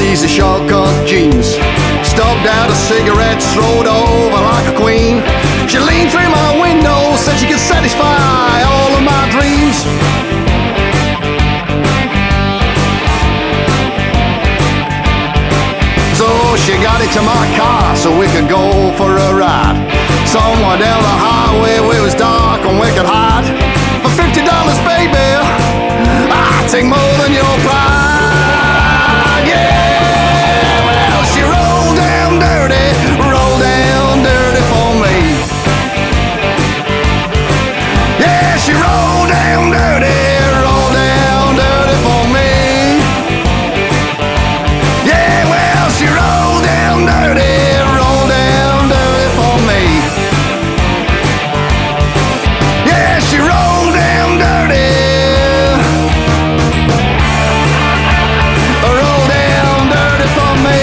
easy shortcut jeans. Stubbed out a cigarette, strode over like a queen. She leaned through my window, said she could satisfy all of my dreams. So she got into my car so we could go for a ride. Somewhere down the highway where it was dark and we could hide. For $50, baby, I take more than your pride. Yeah, well, she rolled down dirty for me. Yeah, she rolled down dirty for me. Yeah, well, she rolled down dirty for me. Yeah, she rolled down dirty for me.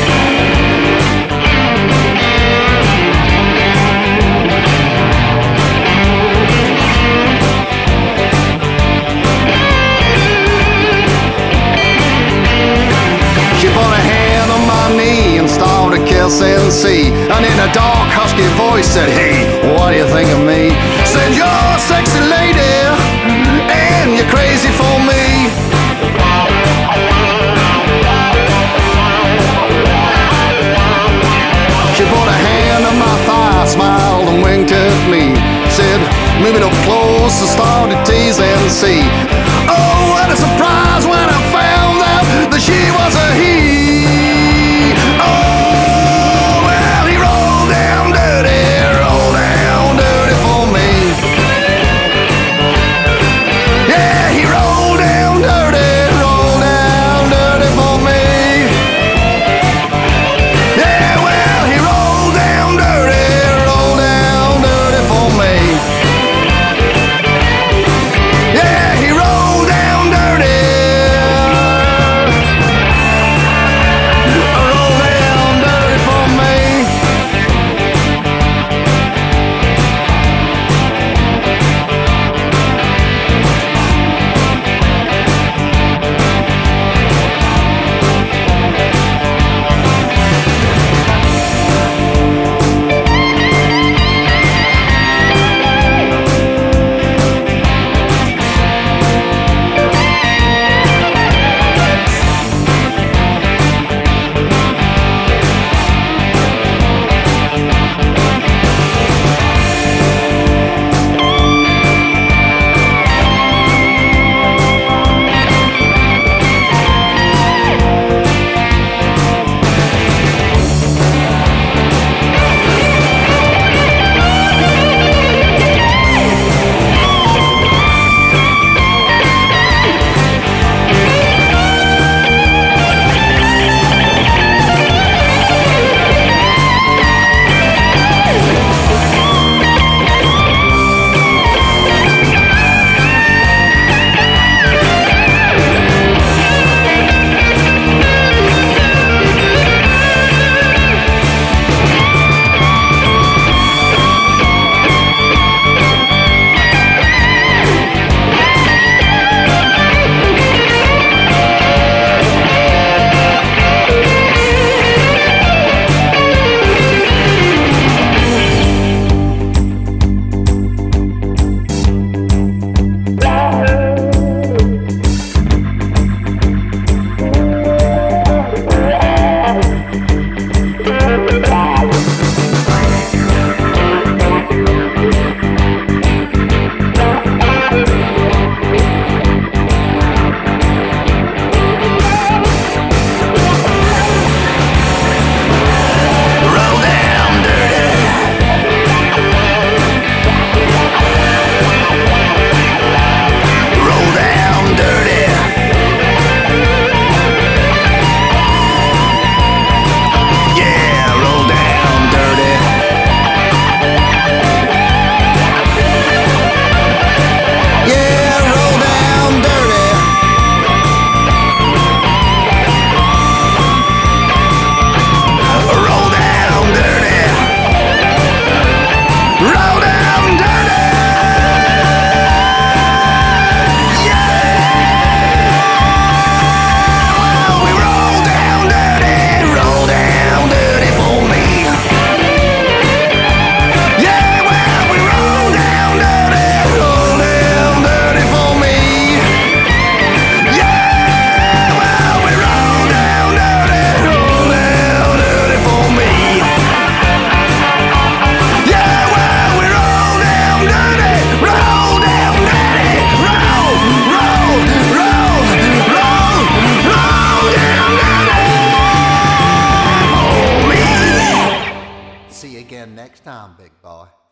She put a hand on my knee and started to kiss and see. And in a dark, husky voice said, hey, what do you think of me? Said, you're a sexy lady and you're crazy for me. She put a hand on my thigh, smiled and winked at me. Said, move it up close and started tease and see. Oh, what a surprise when I found out that she was a he. Oh, well, he rolled down dirty for me. Yeah, he rolled time, big boy.